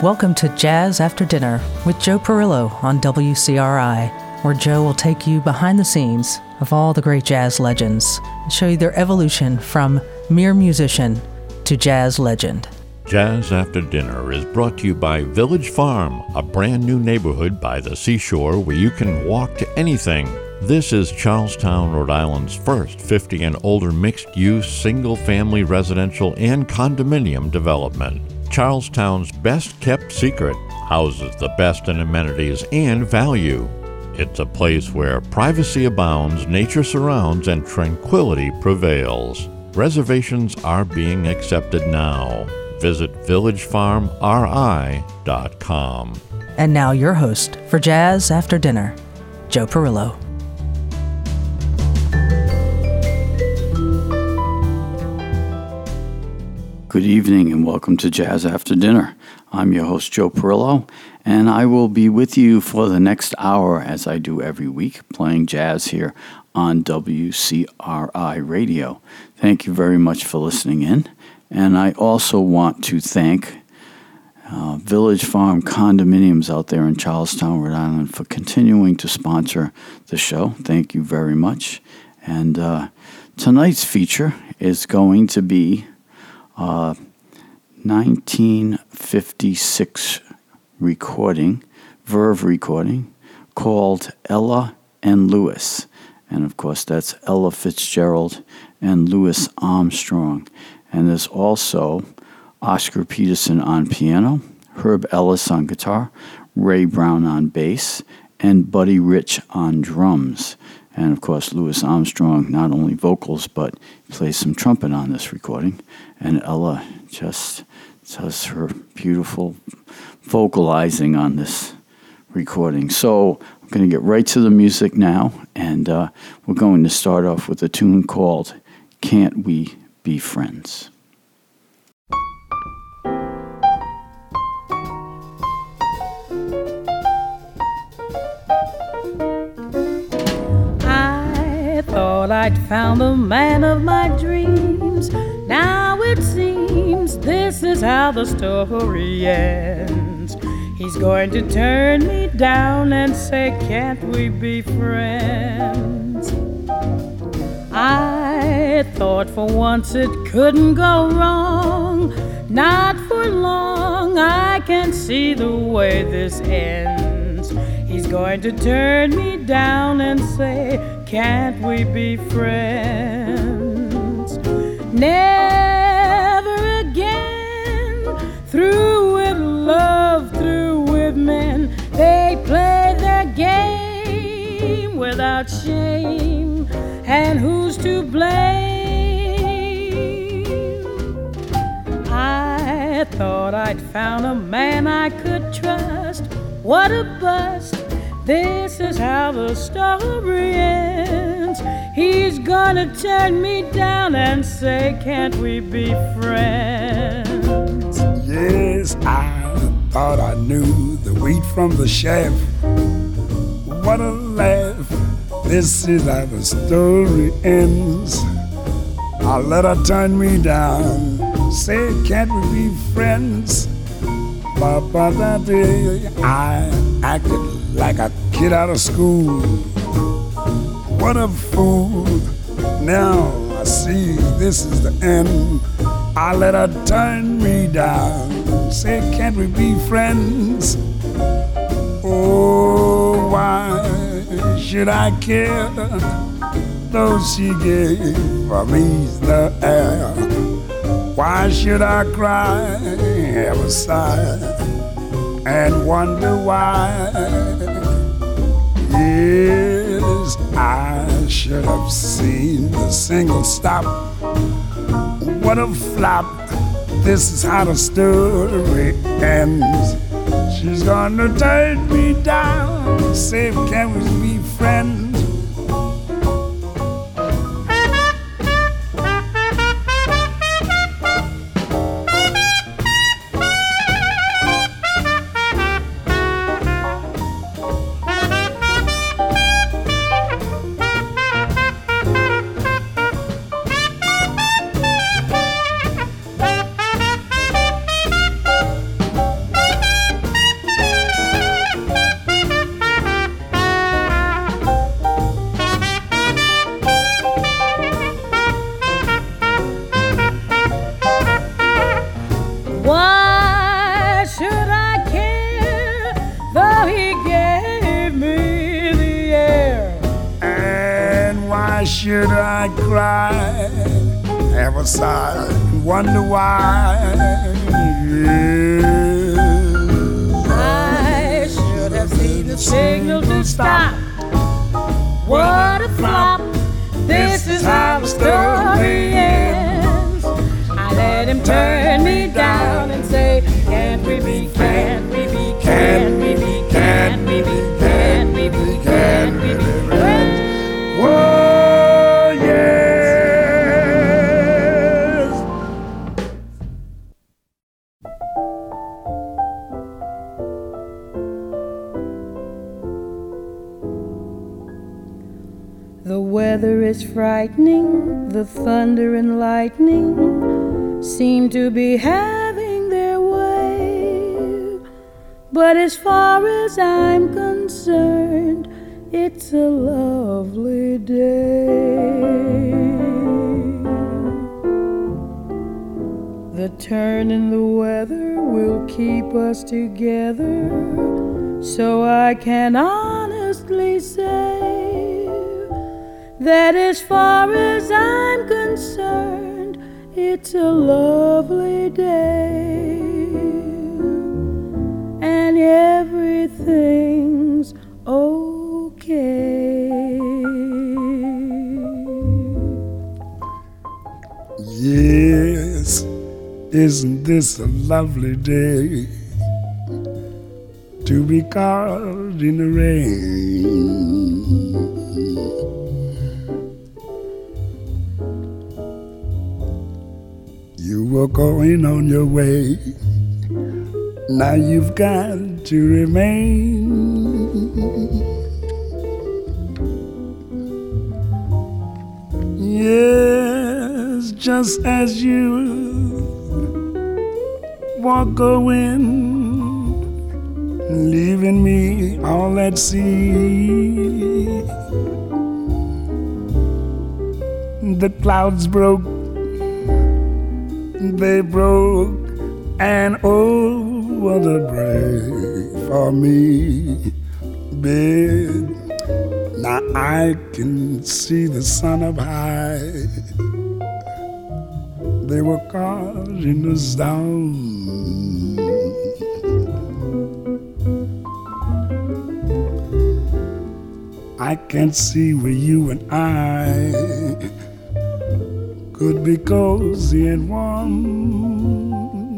Welcome to Jazz After Dinner with Joe Perillo on WCRI, where Joe will take you behind the scenes of all the great jazz legends and show you their evolution from mere musician to jazz legend. Jazz After Dinner is brought to you by Village Farm, a brand new neighborhood by the seashore where you can walk to anything. This is Charlestown, Rhode Island's first 50 and older mixed-use, single-family residential and condominium development. Charlestown's best-kept secret houses the best in amenities and value. It's a place where privacy abounds, nature surrounds, and tranquility prevails. Reservations are being accepted now. Visit villagefarmri.com. And now your host for Jazz After Dinner, Joe Perillo. Good evening and welcome to Jazz After Dinner. I'm your host, Joe Perillo, and I will be with you for the next hour, as I do every week, playing jazz here on WCRI Radio. Thank you very much for listening in, and I also want to thank Village Farm Condominiums out there in Charlestown, Rhode Island, for continuing to sponsor the show. Thank you very much. And tonight's feature is going to be 1956 recording, Verve recording, called Ella and Louis. And of course, that's Ella Fitzgerald and Louis Armstrong. And there's also Oscar Peterson on piano, Herb Ellis on guitar, Ray Brown on bass, and Buddy Rich on drums. And of course, Louis Armstrong, not only vocals, but plays some trumpet on this recording. And Ella just does her beautiful vocalizing on this recording. So I'm going to get right to the music now. And we're going to start off with a tune called Can't We Be Friends? Thought I'd found the man of my dreams. Now it seems this is how the story ends. He's going to turn me down and say, can't we be friends? I thought for once it couldn't go wrong. Not for long, I can see the way this ends. He's going to turn me down and say, can't we be friends? Never again. Through with love, through with men. They play their game without shame. And who's to blame? I thought I'd found a man I could trust. What a bust. This is how the story ends. He's gonna turn me down and say, can't we be friends? Yes, I thought I knew the wheat from the chaff. What a laugh. This is how the story ends. I let her turn me down, say, can't we be friends? I acted like a kid out of school. What a fool. Now I see this is the end. I let her turn me down, say, can't we be friends? Oh, why should I care? Though she gave me the air. Why should I cry, have a sigh, and wonder why? Yes, I should have seen the single stop. What a flop. This is how the story ends. She's gonna turn me down, say, can we be friends? should I cry? Ever sigh and wonder why? Yes. I should have seen the signal to stop. What a flop. This is how the story ends. I let him turn me down and say, can't we be, can't we be, can't we be, can't we be, can't we be, can't we be friends? Whoa, yes. The weather is frightening, the thunder and lightning seem to be having their way. But as far as I'm concerned, it's a lovely day. The turn in the weather will keep us together, so I can honestly say that as far as I'm concerned, it's a lovely day, and everything's okay. Yes, isn't this a lovely day to be caught in the rain? You were going on your way, now you've got to remain. Yes, just as you were going, leaving me all at sea. The clouds broke, they broke, and oh, what a break for me, babe. Now I can see the sun up high. They were calling us down. I can't see where you and I could be cozy and warm.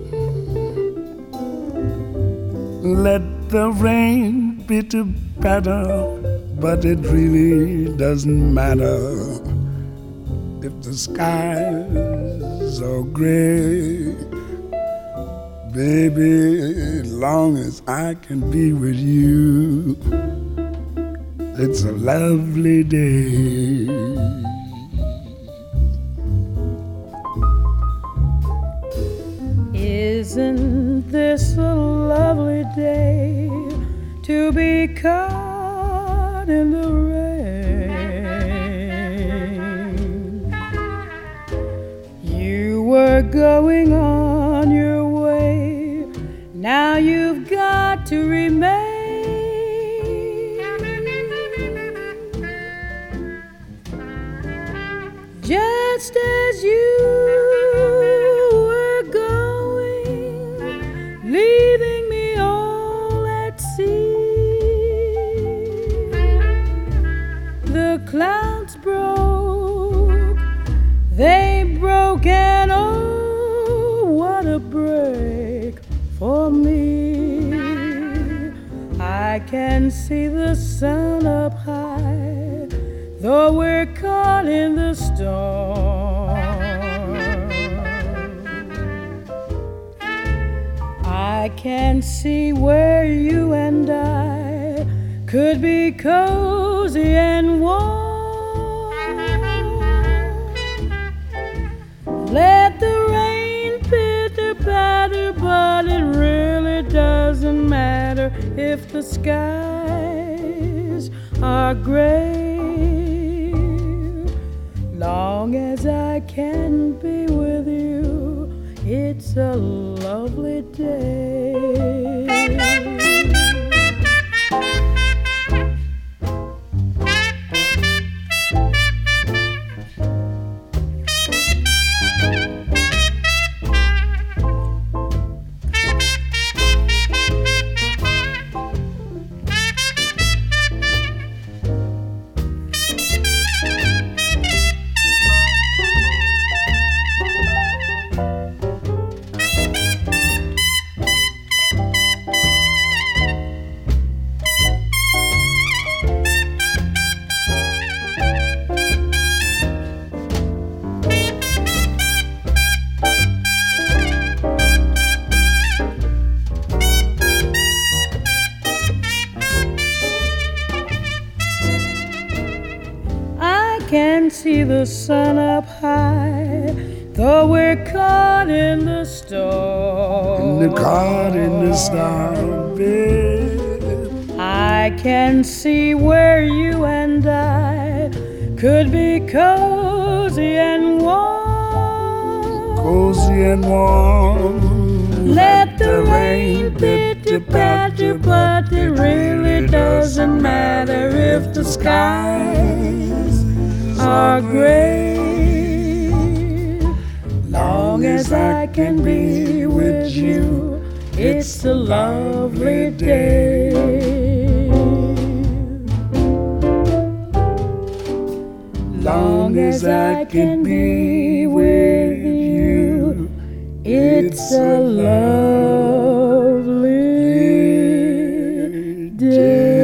Let the rain pitter patter, but it really doesn't matter if the skies are gray. Baby, long as I can be with you, it's a lovely day. Isn't this a lovely day to be caught in the rain? You were going on your way, now you've got to remain. Just as you were going, leaving me all at sea. The clouds broke, they broke, and oh, what a break for me. I can see the sun up high, though we're caught in the storm. I can see where you and I could be cozy and warm. Let the rain pitter patter, but it really doesn't matter if the skies are gray. Long as I can be with you, it's a lovely day. the sun up high, though we're caught in the storm. Caught in the storm, babe. I can see where you and I could be cozy and warm. Cozy and warm. Let the rain pitter-patter, but it really doesn't matter if the skies are gray. Long as I can be with you, it's a lovely day. Long as I can be with you, it's a lovely day.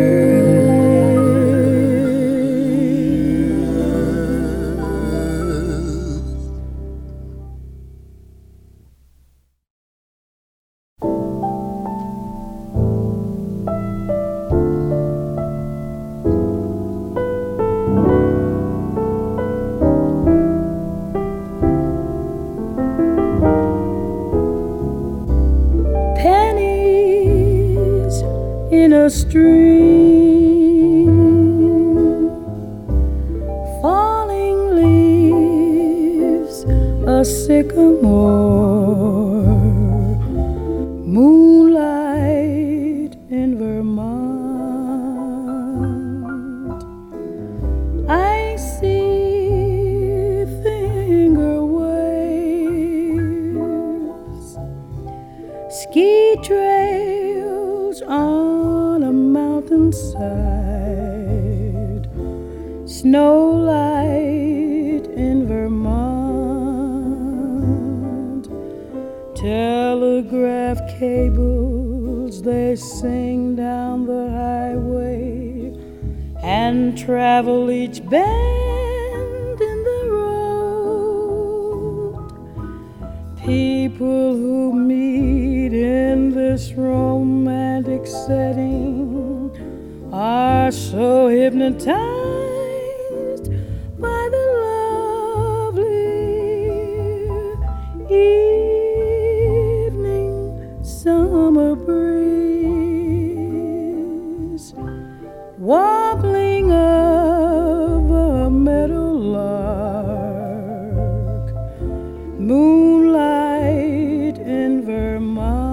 In a stream, falling leaves, a sycamore, moonlight in Vermont. I see finger waves, ski trails on a mountainside, snow light in Vermont, telegraph cables, they sing down the highway and travel each bend in the road. People who meet in this romantic setting are so hypnotized by the lovely evening summer breeze, wobbling of a meadowlark, moonlight in Vermont.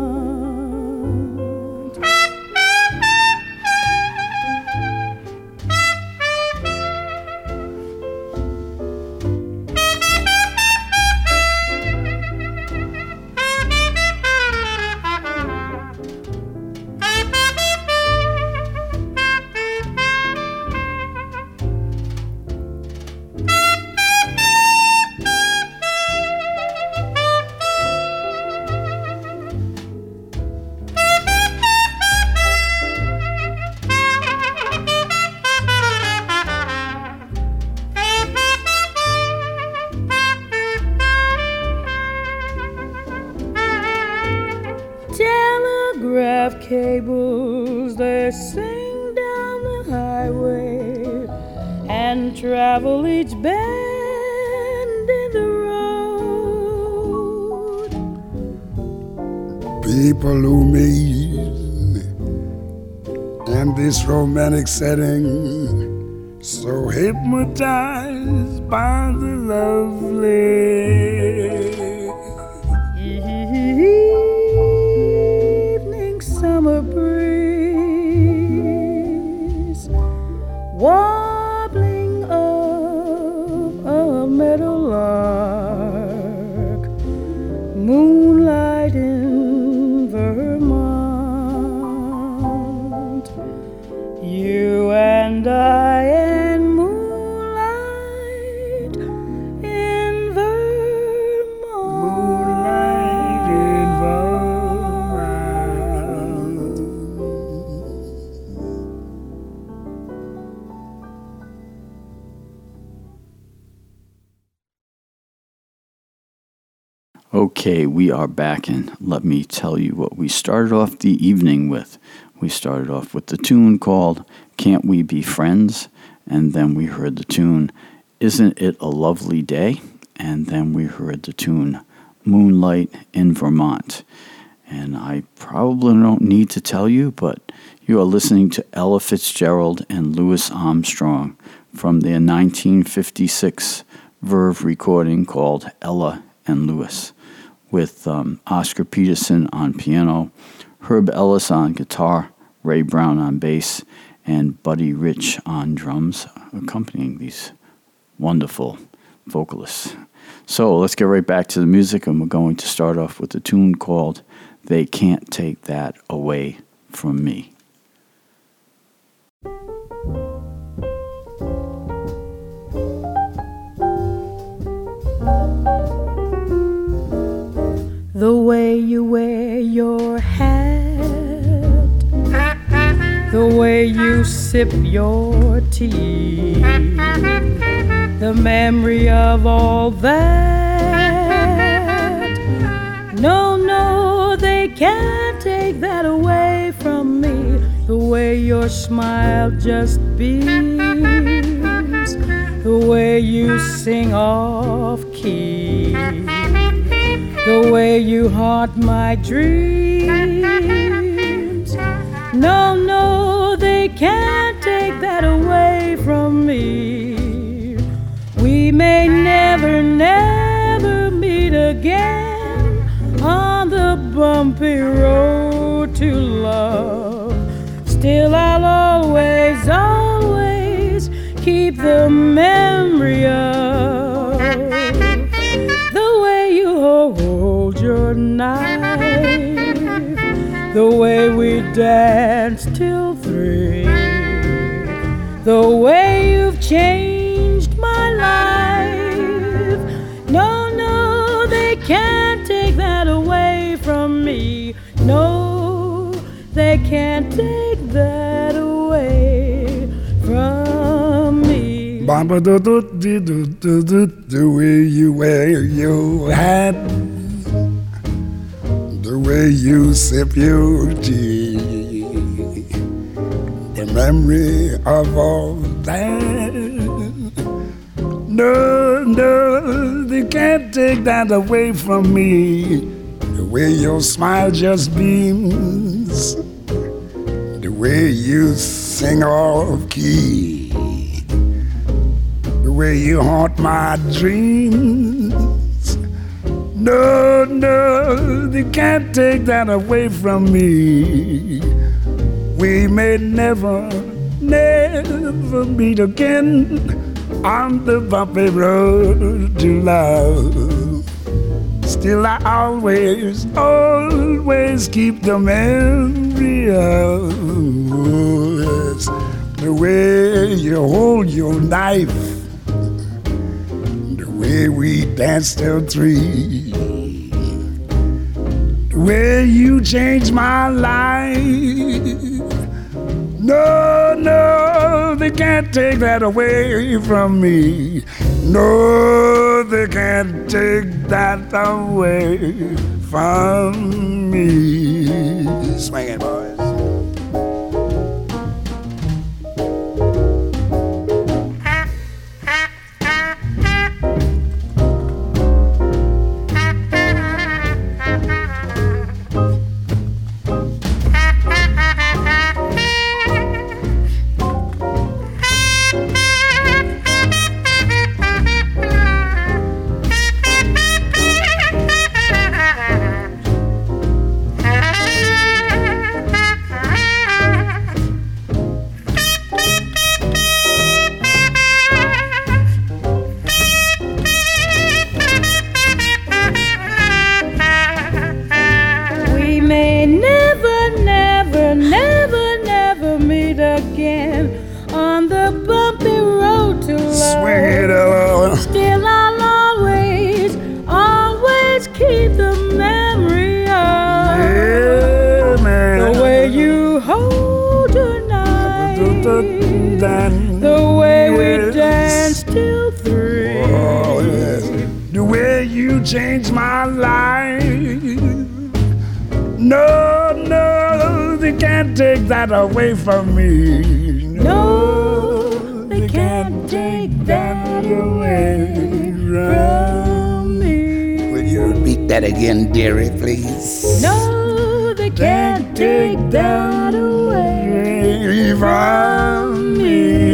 Telegraph cables, they sing down the highway and travel each bend in the road. People who meet in this romantic setting, so hypnotized by the lovely evening summer breeze, wobbling of a meadowlark, moonlight in Vermont. You and I and moonlight in Vermont. moonlight in Vermont. Okay, we are back, and let me tell you what we started off the evening with. We started off with the tune called Can't We Be Friends? And then we heard the tune Isn't It a Lovely Day? And then we heard the tune Moonlight in Vermont. And I probably don't need to tell you, but you are listening to Ella Fitzgerald and Louis Armstrong from their 1956 Verve recording called Ella and Louis, with Oscar Peterson on piano, Herb Ellis on guitar, Ray Brown on bass, and Buddy Rich on drums, accompanying these wonderful vocalists. So let's get right back to the music, and we're going to start off with a tune called They Can't Take That Away From Me. The way you wear your hat, the way you sip your tea, the memory of all that. No, no, they can't take that away from me. The way your smile just beams, the way you sing off key, the way you haunt my dreams. No, no, they can't take that away from me. We may never, never meet again on the bumpy road to love. Still I'll always, always keep the memory of the way you hold your knife, the way we danced till 3, the way you've changed my life. No, no, they can't take that away from me. No, they can't take that away from me. The way you wear your hat, the way you sip your tea, the memory of all that. No, no, they can't take that away from me. The way your smile just beams, the way you sing off key, the way you haunt my dreams. No, no, they can't take that away from me. We may never, never meet again on the bumpy road to love. Still I always, always keep the memory of the way you hold your knife, the way we danced till 3, the way you changed my life. No, no, they can't take that away from me. No, they can't take that away from me. Swing it, boys. The way we danced till 3. Oh, yes. The way you changed my life. No, no, they can't take that away from me. No, they can't take that away from me. Will you repeat that again, dearie, please? No, they can't take that away from me.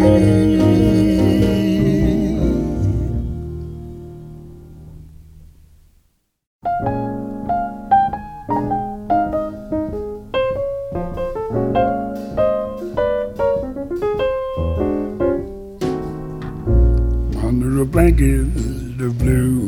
Under a blanket of blue,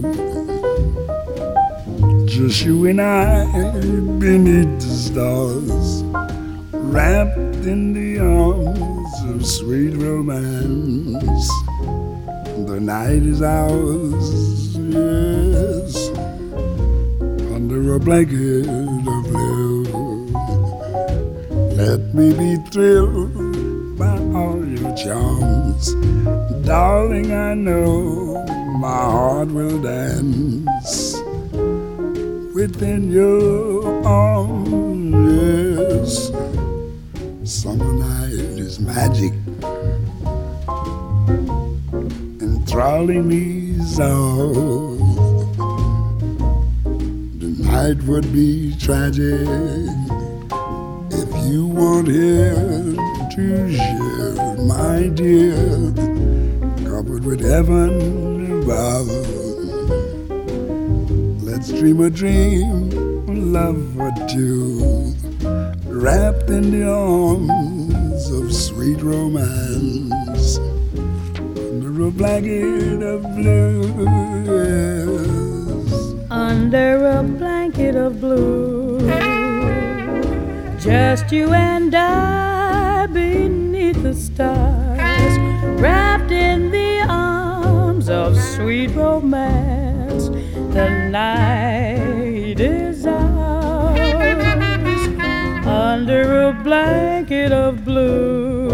just you and I beneath the stars, wrapped in the arms of sweet romance. The night is ours, yes, under a blanket of blue. Let me be thrilled by all your charms. Darling, I know my heart will dance within your arms, yes. Summer night is magic, enthralling me so. The night would be tragic if you weren't here to share, my dear, covered with heaven above. Let's dream a dream, love for two, wrapped in the arms of sweet romance, under a blanket of blue, yes. Under a blanket of blue, just you and I beneath the stars, wrapped in the arms of sweet romance. The night is ours, under a blanket of blue.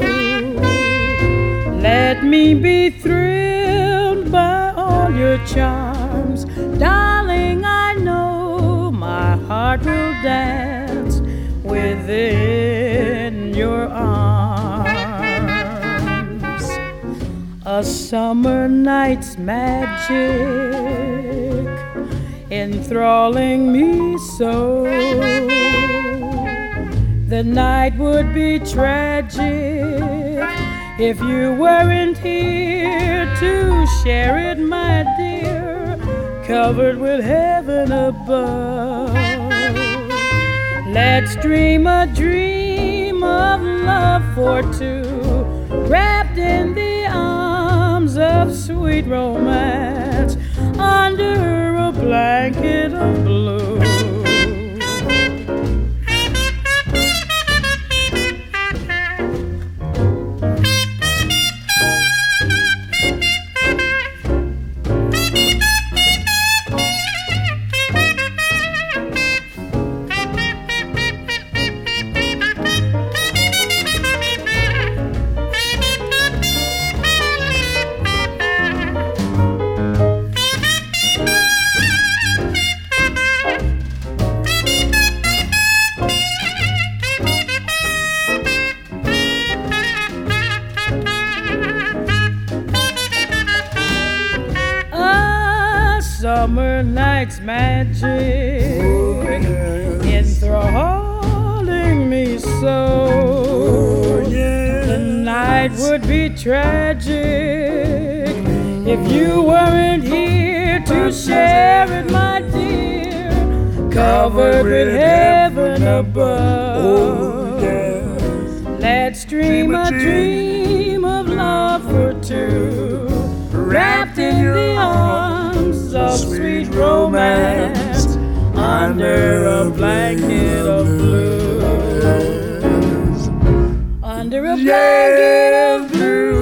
Let me be thrilled by all your charms. Darling, I know my heart will dance within your arms. A summer night's magic enthralling me so. The night would be tragic if you weren't here to share it, my dear, covered with heaven above. Let's dream a dream of love for two, wrapped in the arms of sweet romance, under a blanket of blue. Summer night's magic enthralling me so. The night would be tragic if you weren't here to share it, my dear, covered with heaven above. Let's dream a dream of love for two, wrapped in the arms of sweet romance, under a blanket of blue. Under a blanket of blue.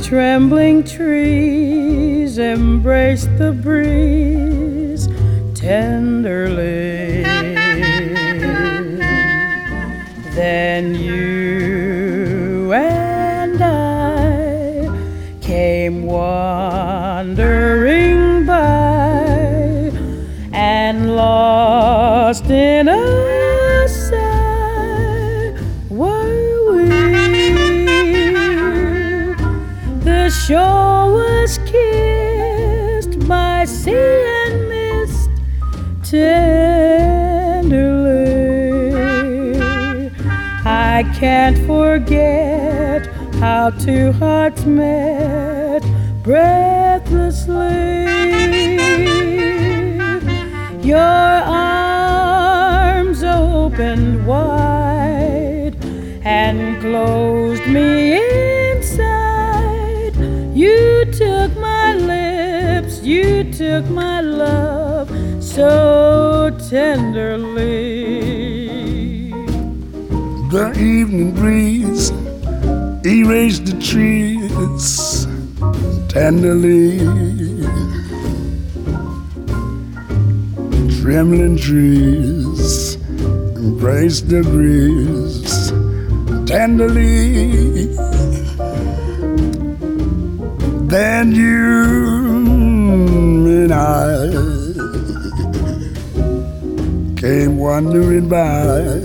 trembling trees embraced the breeze tenderly. Then you and I came wandering by, and lost in a sigh were we. The shore was kissed by sea and mist tenderly. I can't forget how two hearts met breathlessly. Your arms opened wide and closed me inside. You took my lips, you took my love so tenderly. The evening breeze erased the trees tenderly. Trembling trees embraced the breeze tenderly. Then you and I came wandering by,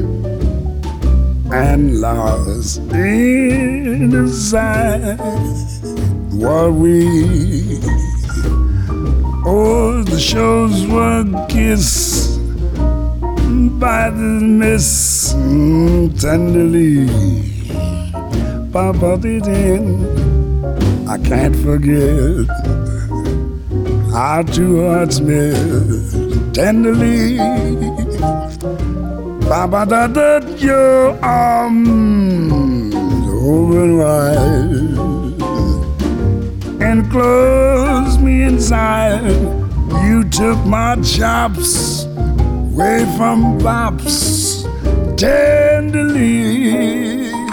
and lost in the sight were we. Oh, the shores were kissed by the mist tenderly. Papa didn't, I can't forget how two hearts met tenderly. Papa, that your arms open wide and closed me inside. You took my chops away from pops tenderly.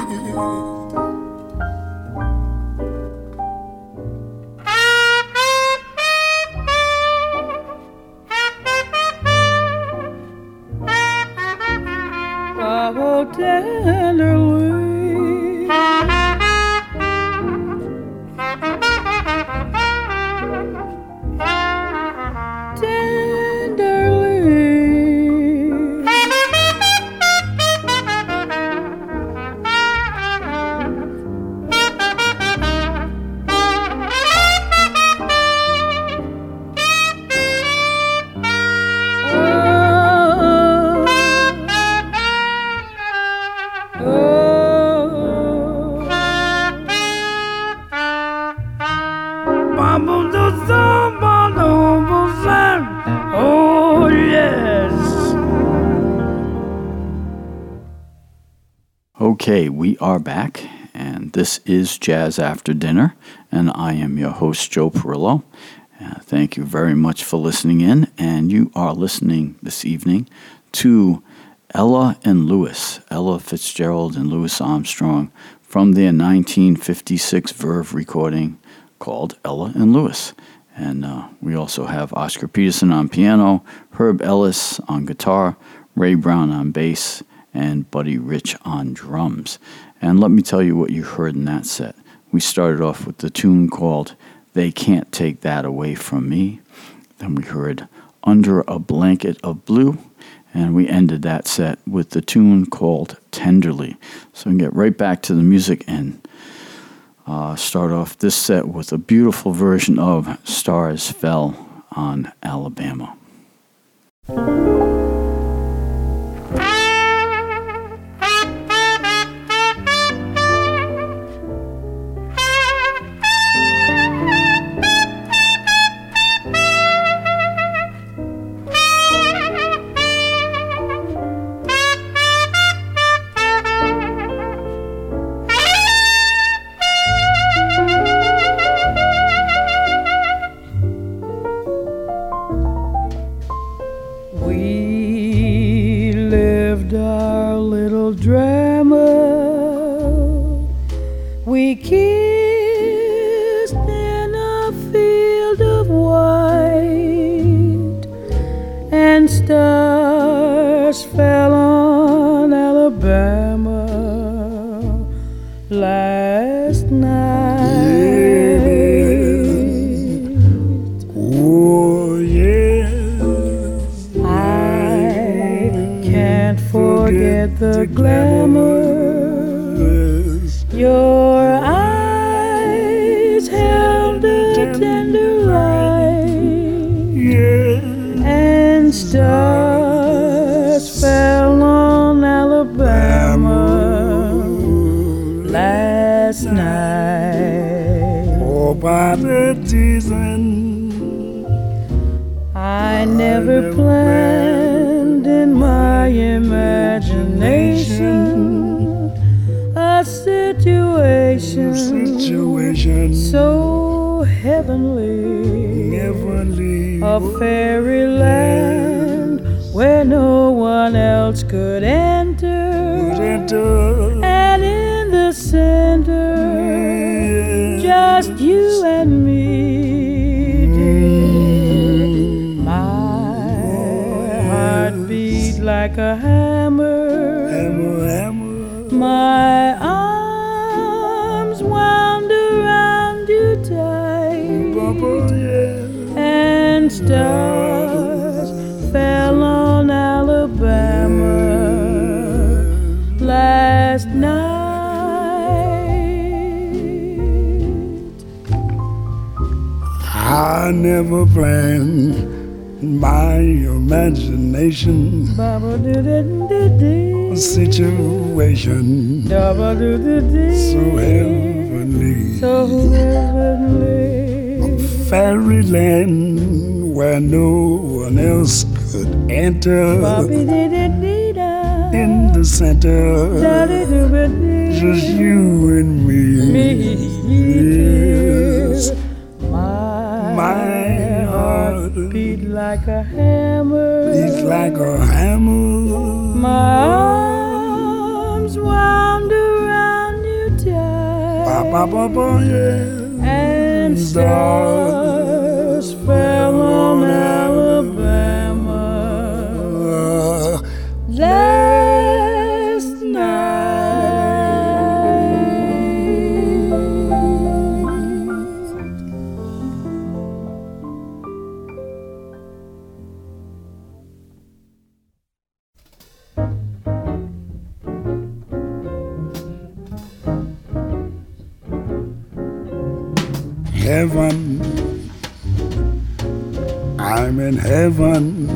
Oh, tenderly. Oh, yes. Okay, we are back, and this is Jazz After Dinner, and I am your host, Joe Perillo. Thank you very much for listening in, and you are listening this evening to Ella and Louis, Ella Fitzgerald and Louis Armstrong, from their 1956 Verve recording called Ella and Louis. And we also have Oscar Peterson on piano, Herb Ellis on guitar, Ray Brown on bass, and Buddy Rich on drums. And let me tell you what you heard in that set. We started off with the tune called They Can't Take That Away From Me. Then we heard Under a Blanket of Blue. And we ended that set with the tune called Tenderly. So we can get right back to the music and start off this set with a beautiful version of Stars Fell on Alabama. We kissed stars fell on Alabama last night. Oh, yes. I can't forget the glamour your eyes held a tender light, and stars fell on Alabama last night. Oh, by the season, I never planned in my imagination a situation so heavenly, a fairyland where no one else could enter, and in the center, just you and me, dear. My heart beat like a hammer. My arms wound around you tight, and stars fell on Alabama last night. I never planned my imagination a situation so heavenly, a fairyland where no one else could enter, in the center, just you and me. Yes. My heart beat like a hammer. beats like a hammer. My arms wound around you tight, and stars fell on Alabama last night. Heaven, I'm in heaven,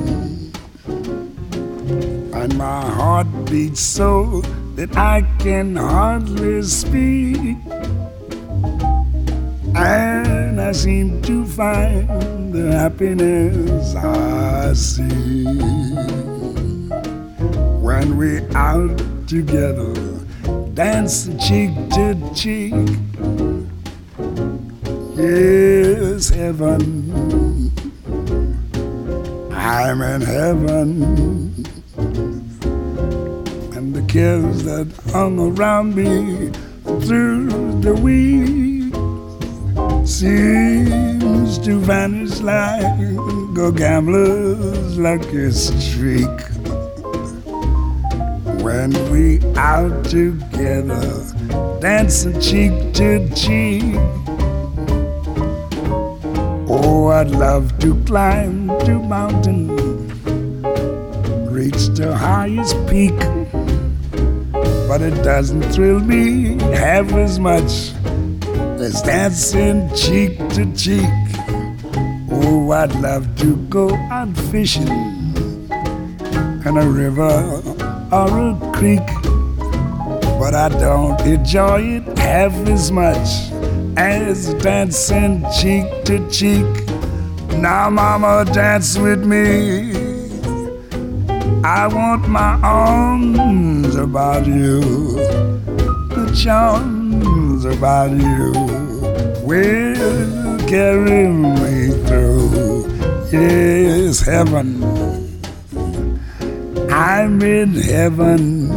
and my heart beats so that I can hardly speak, and I seem to find the happiness I see when we're out together, dancing cheek to cheek. Yes, heaven, I'm in heaven, and the cares that hung around me through the week seems to vanish like a gambler's lucky streak. When we out together, dancing cheek to cheek. Oh, I'd love to climb the mountain, reach the highest peak, but it doesn't thrill me half as much as dancing cheek to cheek. Oh, I'd love to go out fishing in a river or a creek, but I don't enjoy it half as much as dancing cheek to cheek. Now, mama, dance with me. I want my arms about you, the charms about you will carry me through. Yes, heaven, I'm in heaven,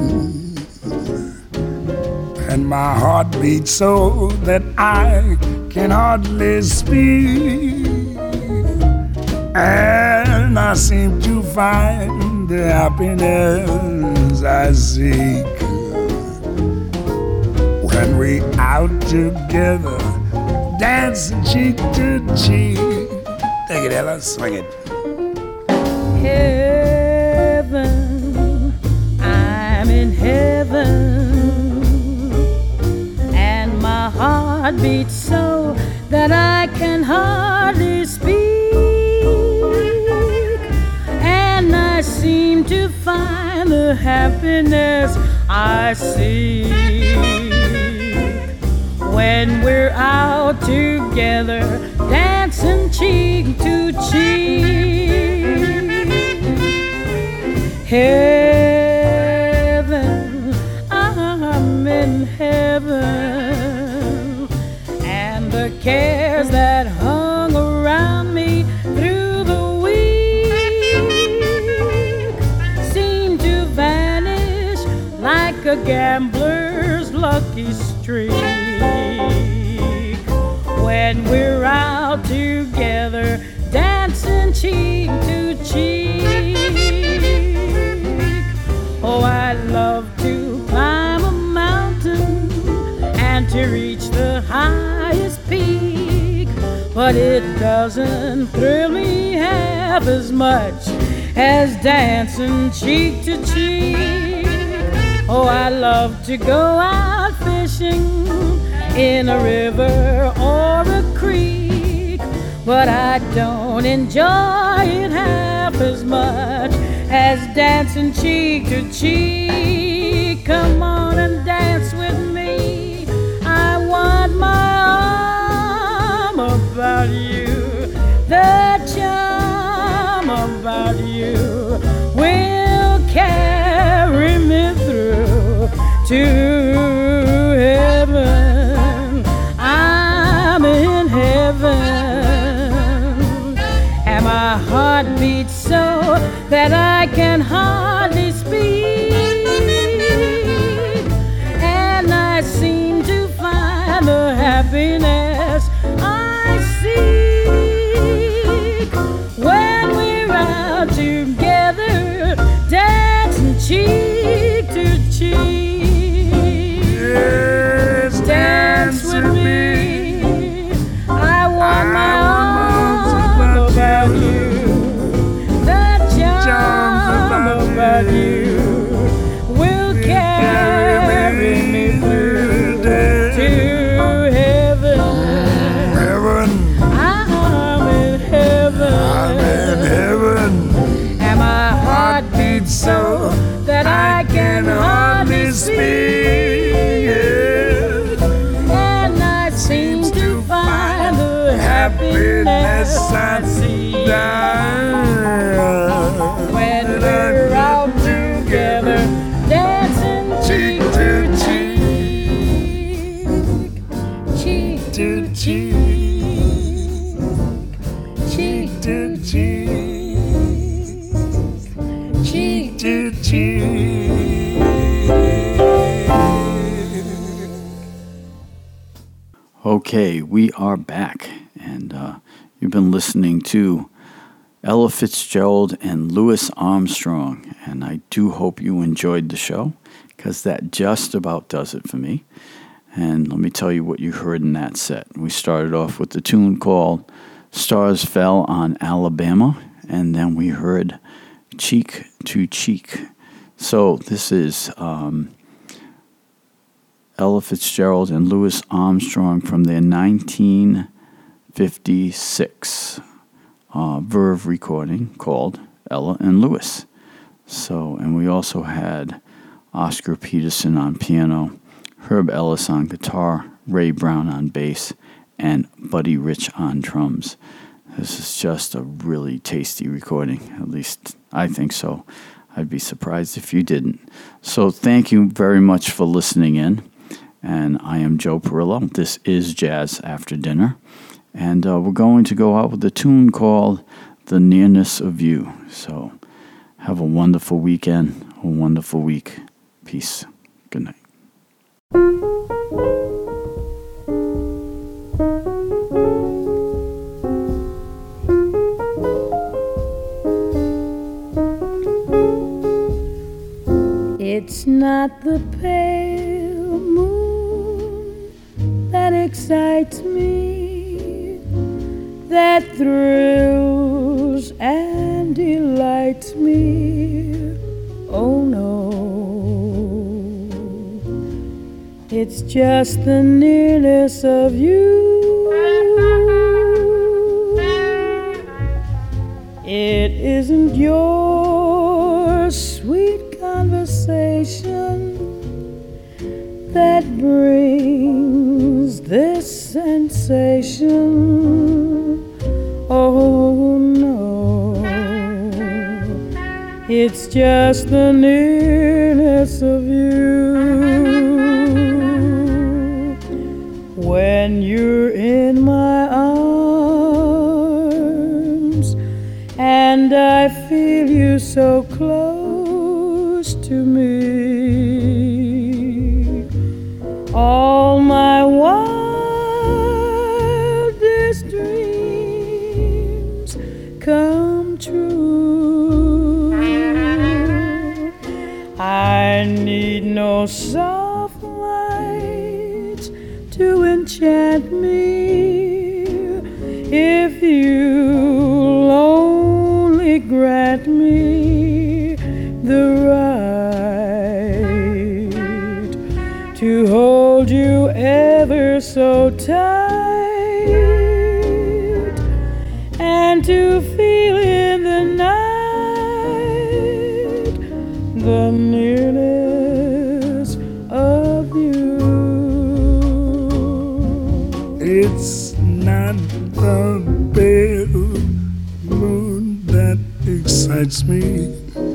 and my heart beats so that I can hardly speak, and I seem to find the happiness I seek. When we out together, dancing cheek to cheek. Take it, Ella, swing it. Heaven, I'm in heaven, and my heart beats so that I can hardly speak, and I seem to find the happiness I seek when we're out together, dancing cheek to cheek. Heaven, I'm in heaven, and the cares that hung around me through the week seem to vanish like a gambler's lucky streak when we're out together, dancing cheek to cheek. Oh, I love to climb a mountain and to reach the highest peak, but it doesn't thrill me half as much as dancing cheek to cheek. Oh, I love to go out fishing in a river or a creek, but I don't enjoy it half as much as dancing cheek to cheek. Come on and dance with me. I want my arm about you. The charm about you will carry me through to heaven. I'm in heaven, and my heart beats so that I can hardly speak, and I seem to find the happiness I seek when we're out together, dancing cheek to cheek. Yes, Dance with me. I want my arms about you. About you will carry me through to heaven. Heaven, I'm in heaven. I'm in heaven. And my heart beats so that I can hardly speak, and I seem to find the happiness I see when we're out together, dancing cheek to cheek, cheek to cheek, cheek to cheek, cheek to cheek. Okay, we are back, and you've been listening to Ella Fitzgerald and Louis Armstrong, and I do hope you enjoyed the show, because that just about does it for me. And let me tell you what you heard in that set. We started off with the tune called Stars Fell on Alabama, and then we heard Cheek to Cheek. So this is Ella Fitzgerald and Louis Armstrong from their 1956 Verve recording called Ella and Louis. So, and we also had Oscar Peterson on piano, Herb Ellis on guitar, Ray Brown on bass, and Buddy Rich on drums. This is just a really tasty recording. At least I think so. I'd be surprised if you didn't. So thank you very much for listening in. And I am Joe Perillo. This is Jazz After Dinner. And we're going to go out with a tune called The Nearness of You. So have a wonderful weekend, a wonderful week. Peace. Good night. It's not the pale moon that excites me, that thrills and delights me. Oh no, it's just the nearness of you. It isn't your sweet conversation that brings this sensation. Oh no, it's just the nearness of you. When you're in my arms and I feel you so close to me, all my wildest dreams come true. I need no soft lights to enchant me if you'll only grant me the right to hold you ever so tight and to feel in the night the nearness of you. It's not the pale moon that excites me,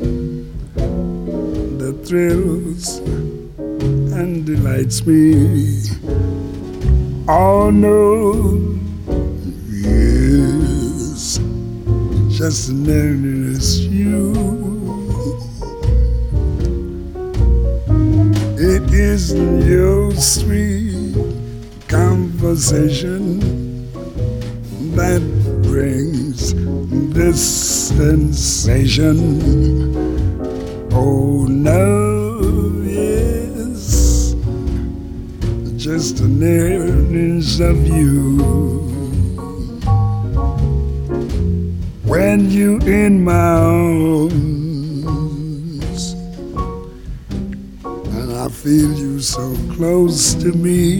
that thrills and delights me. Oh no, yes, just the nearness you. It isn't your sweet conversation that brings this sensation. Oh no, yes, just the nearness of you. When you in my arms and I feel you so close to me,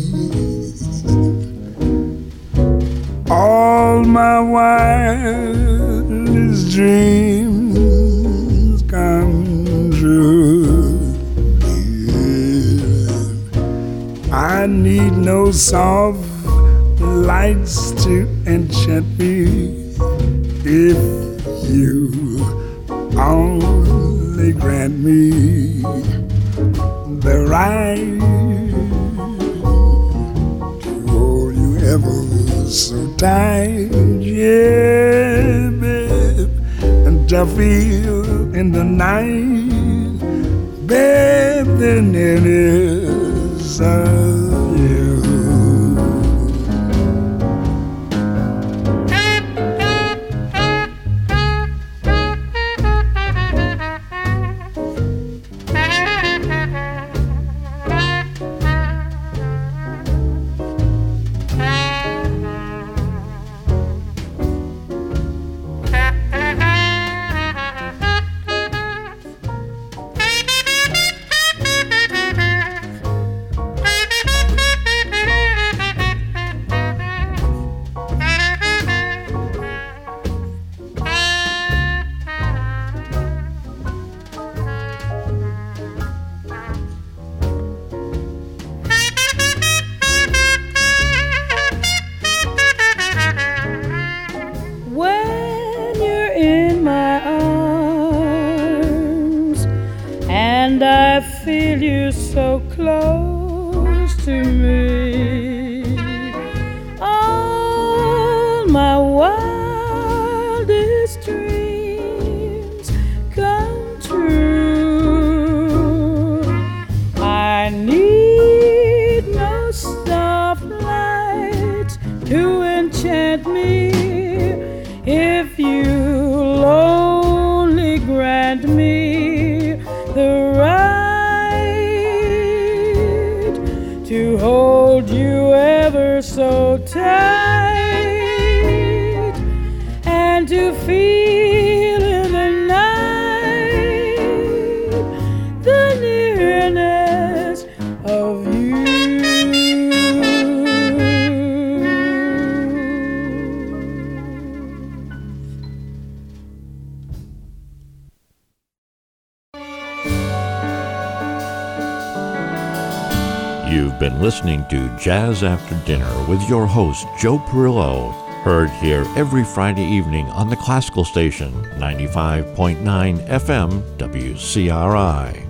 all my wildest dreams come true. Yeah. I need no soft lights to enchant me if you only grant me the right to hold you ever so tight, yeah, babe, and to feel in the night, babe, the nearness of you. And I feel you so close to me. All my wildest dreams come true. I need no soft lights to enchant me if you'll only grant me the right you feel in the night the nearness of you. You've been listening to Jazz After Dinner with your host, Joe Perillo, heard here every Friday evening on the classical station, 95.9 FM WCRI.